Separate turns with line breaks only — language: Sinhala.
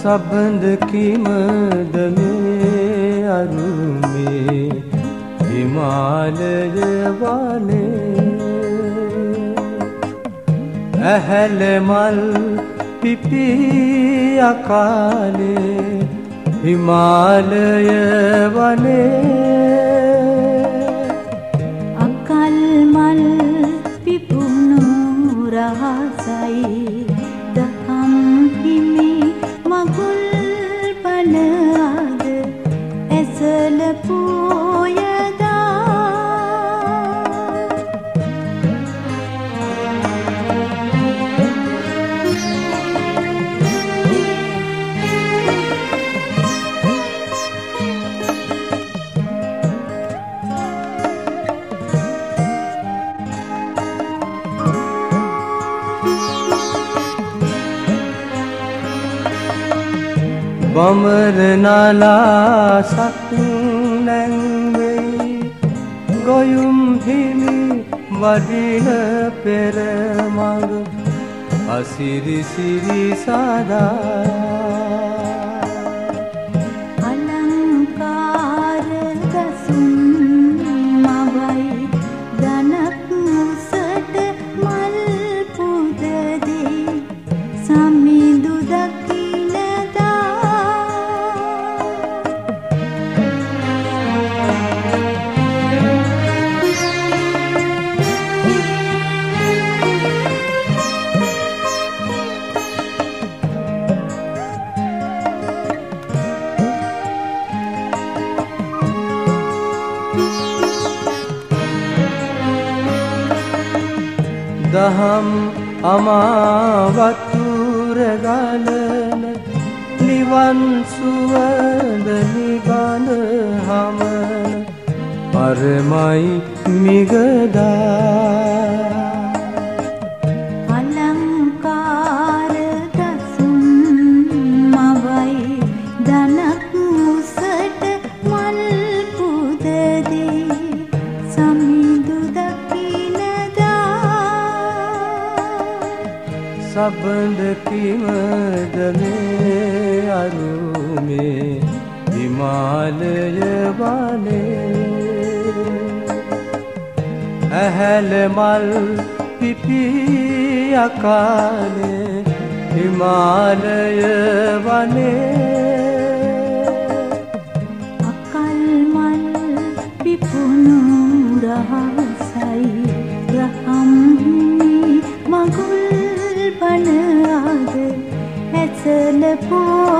සබඳ කිමද මේ අරුමේ හිමාලය වනේ ඇහැල මල් පිපි අකාලේ හිමාලය වනේ
අකල් මල් පිපුණු රහසයි දහම් හිමි මගුල් පනද ඇසල පෝයදා
බමර නලා සතුනැන්වෙයි ගොයුම් හිමි වඩින පෙර මඟ අසිරි සිරි සදා
අලංකාර දසුන් මවයි දනක් මුසට මල් පුදදී සමිඳු
දහම් අමාවතුර ගලන නිවන් සුවඳ නිබඳ හමන පරමයි මිගදා
අලංකාර දසුන් මවයි දනක් මුසට මල් පුදදී සමිඳු
සබඳ කිමද මේ අරුමේ හිමාලය වනේ ඇහැල මල් පිපි අකාලේ හිමාලය වනේ
අකල් මල් පිපුණු රහසයි රහම් මගුල් පනද ඇසල පෝ